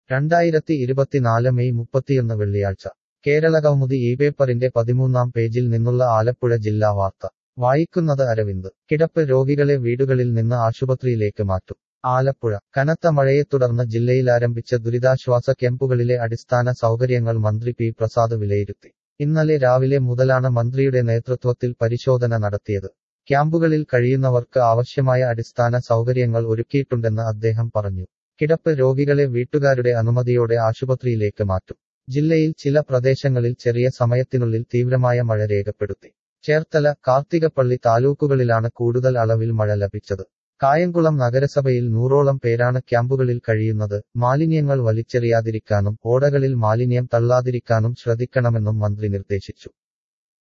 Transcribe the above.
2024 May 31 വെള്ളിയാഴ്ച കേരളകൗമുദി ഈ പേപ്പറിന്റെ 13-ാം പേജിൽ നിന്നുള്ള ആലപ്പുഴ ജില്ലാ വാർത്ത വായിക്കുന്നത് അരവിന്ദ്. കിടപ്പ് രോഗികളെ വീടുകളിൽ നിന്ന് ആശുപത്രിയിലേക്ക് മാറ്റും. ആലപ്പുഴ കനത്ത മഴയെ തുടർന്ന് ജില്ലയിലാരംഭിച്ച ദുരിതാശ്വാസ ക്യാമ്പുകളിലെ അടിസ്ഥാന സൗകര്യങ്ങൾ മന്ത്രി പി പ്രസാദ് വിലയിരുത്തി. ഇന്നലെ രാവിലെ മുതലാണ് മന്ത്രിയുടെ നേതൃത്വത്തിൽ പരിശോധന നടത്തിയത്. ക്യാമ്പുകളിൽ കഴിയുന്നവർക്ക് ആവശ്യമായ അടിസ്ഥാന സൗകര്യങ്ങൾ ഒരുക്കിയിട്ടുണ്ടെന്ന് അദ്ദേഹം പറഞ്ഞു. കിടപ്പ് രോഗികളെ വീട്ടുകാരുടെ അനുമതിയോടെ ആശുപത്രിയിലേക്ക് മാറ്റും. ജില്ലയിൽ ചില പ്രദേശങ്ങളിൽ ചെറിയ സമയത്തിനുള്ളിൽ തീവ്രമായ മഴ രേഖപ്പെടുത്തി. ചേർത്തല, കാർത്തികപ്പള്ളി താലൂക്കുകളിലാണ് കൂടുതൽ അളവിൽ മഴ ലഭിച്ചത്. കായംകുളം നഗരസഭയിൽ 100ഓളം പേരാണ് ക്യാമ്പുകളിൽ കഴിയുന്നത്. മാലിന്യങ്ങൾ വലിച്ചെറിയാതിരിക്കാനും ഓടകളിൽ മാലിന്യം തള്ളാതിരിക്കാനും ശ്രദ്ധിക്കണമെന്നും മന്ത്രി നിർദ്ദേശിച്ചു.